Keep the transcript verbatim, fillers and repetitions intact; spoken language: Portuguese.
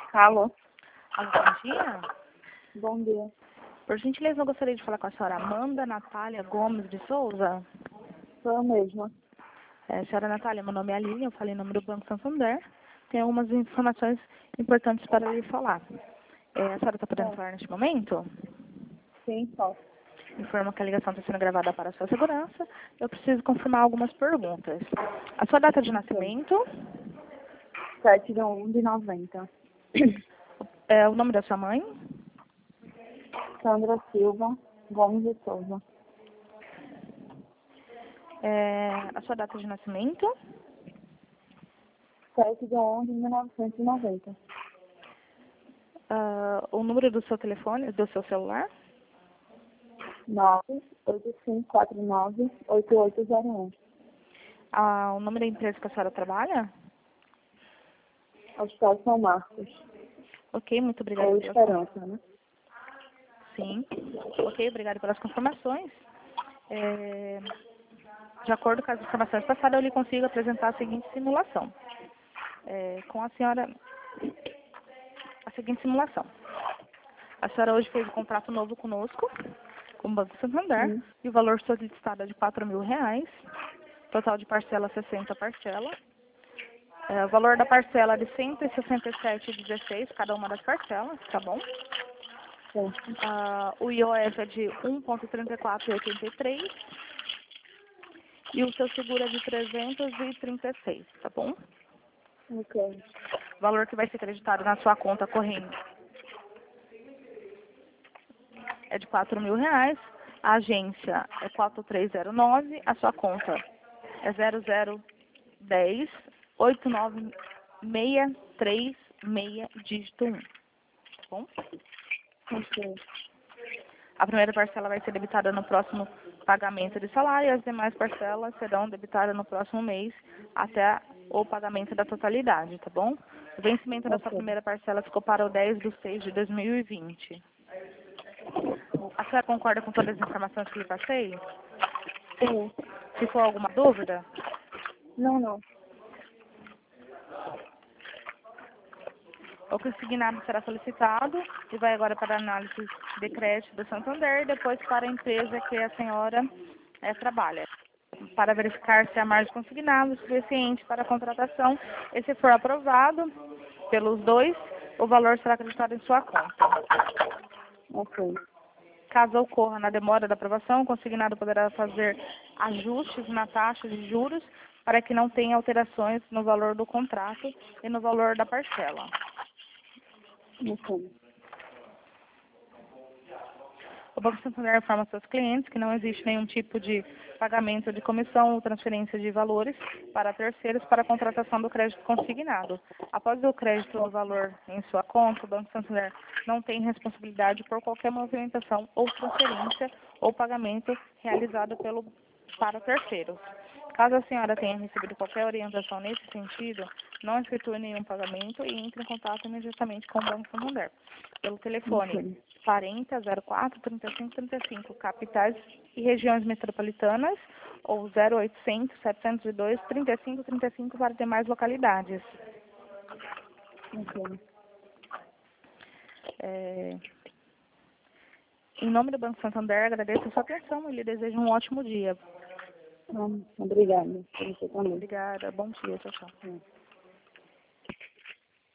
Alô? Alô, bom dia. Bom dia. Por gentileza, eu gostaria de falar com a senhora Amanda Natália Gomes de Souza. Sou eu mesma. É, senhora Natália, meu nome é Aline, eu falei em nome do Banco Santander. Tem algumas informações importantes para lhe falar. É, a senhora está podendo É. falar neste momento? Sim, posso. Informo que a ligação está sendo gravada para a sua segurança. Eu preciso confirmar algumas perguntas. A sua data de nascimento, sete de um de noventa. é, o nome da sua mãe, Sandra Silva Gomes de Souza. é, a sua data de nascimento, sete de um de mil novecentos e noventa. ah, o número do seu telefone, do seu celular, nove oito cinco quatro nove oito oito zero um. ah, o nome da empresa que a senhora trabalha. Hospital São Marcos. Ok, muito obrigada. Ou pelas- Esperança, né? Sim. Ok, obrigada pelas confirmações. É, de acordo com as informações passadas, eu lhe consigo apresentar a seguinte simulação. É, com a senhora, a seguinte simulação. A senhora hoje fez um contrato novo conosco, com o Banco Santander, Sim. e o valor solicitado é de quatro mil reais, total de parcela sessenta parcelas. É, o valor da parcela é de cento e sessenta e sete vírgula dezesseis, cada uma das parcelas, tá bom? Sim. Ah, o I O F é de um vírgula trinta e quatro oitenta e três e o seu seguro é de trezentos e trinta e seis, tá bom? Ok. O valor que vai ser acreditado na sua conta corrente é de quatro mil reais, a agência é quatro três zero nove, a sua conta é zero zero dez oito nove seis três seis dígito um, tá bom? Ok. A primeira parcela vai ser debitada no próximo pagamento de salário e as demais parcelas serão debitadas no próximo mês até o pagamento da totalidade, tá bom? O vencimento da sua Ok. primeira parcela ficou para o dez de seis de dois mil e vinte. A senhora concorda com todas as informações que lhe passei? Sim. Ficou alguma dúvida? Não, não. O consignado será solicitado e vai agora para a análise de crédito do Santander e depois para a empresa que a senhora eh, trabalha, para verificar se a margem consignada é suficiente para a contratação. E se for aprovado pelos dois, o valor será acreditado em sua conta. Ok. Caso ocorra na demora da aprovação, o consignado poderá fazer ajustes na taxa de juros para que não tenha alterações no valor do contrato e no valor da parcela. Ok. O Banco Santander informa aos seus clientes que não existe nenhum tipo de pagamento de comissão ou transferência de valores para terceiros para a contratação do crédito consignado. Após o crédito do valor em sua conta, o Banco Santander não tem responsabilidade por qualquer movimentação ou transferência ou pagamento realizado pelo, para terceiros. Caso a senhora tenha recebido qualquer orientação nesse sentido, não efetue nenhum pagamento e entre em contato imediatamente com o Banco Santander. Pelo telefone Ok. quarenta, zero quatro, trinta e cinco, trinta e cinco, capitais e regiões metropolitanas, ou zero oitocentos, setecentos e dois, trinta e cinco, trinta e cinco para demais localidades. Ok. É, em nome do Banco Santander, agradeço a sua atenção e lhe desejo um ótimo dia. Hum, Obrigada. Você também. Obrigada, bom dia, tchau, tchau. Hum.